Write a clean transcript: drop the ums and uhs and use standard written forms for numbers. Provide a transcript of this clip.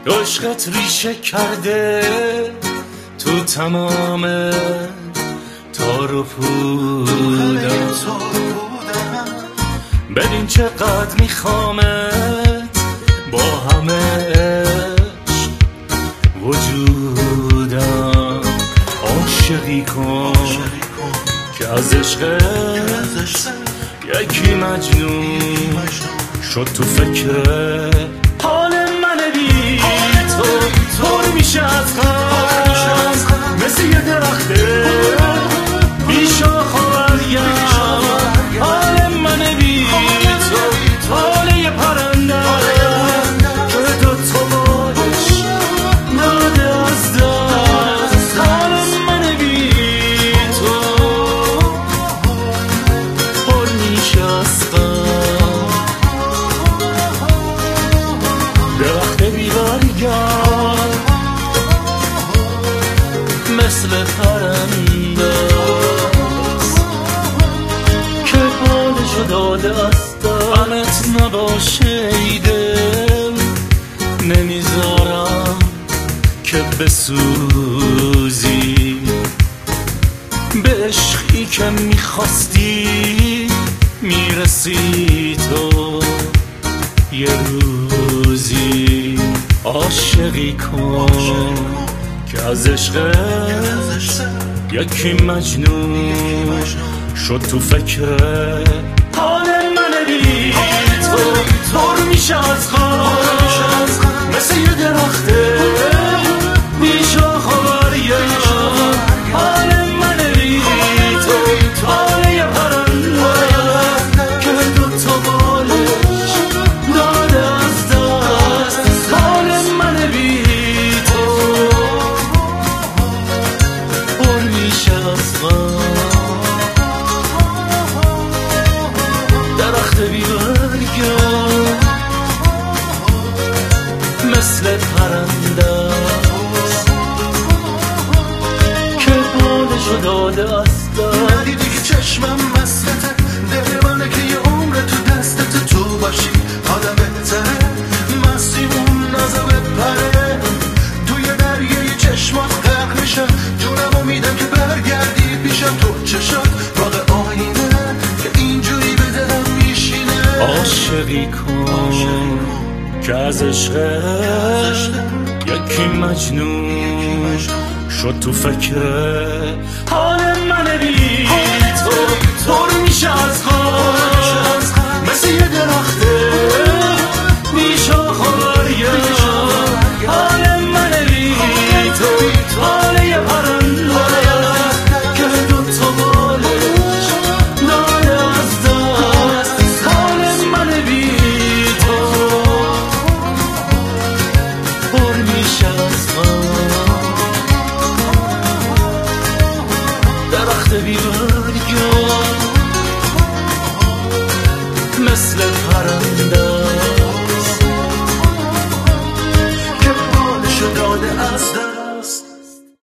عشقت ریشه کرده تو تمام تار و پودم، ببین چقدر میخوامت با همه عشق وجودم. عاشقی کن که از عشق یکی مجنون شد تو فکر حال من بی تو پر میشه از غم، مثل یه درخته بی شاخ و برگ. حال من بی تو حال یه پرنده که دو تا بالش داده از دست. حال من بی تو پر میشه از غم، درخت بی برگم مثل پرنده که حالشو داده از دستت. نباشه ای دل نمیذارم که بسوزی، به عشقی که میخواستی میرسی تو یه روزی. عاشقی کن که از عشق یکی مجنون شد تو فکر حال من بی تو پر میشه از غم، مثل یه درخته بی شاخ و برگ. حال من بی تو حال یه پرنده که دو تا بالش داده از دست. حال من بی تو پر میشه از غم، درخت بی برگم مثل پرنده که بالشو داده از دست. ندیدی که چشمم مسلته، دل منه که یه عمر تو دستت تو باشی. آدم بهتره مسیمون نزا بپره، توی دریه چشمات غرق میشم. جونمو میدم که برگردی پیشم، تو چشات باغ آینه که اینجوری به دلم میشینه. عاشقی کن که از عشق یکی مجنون شد تو فکر حال من بی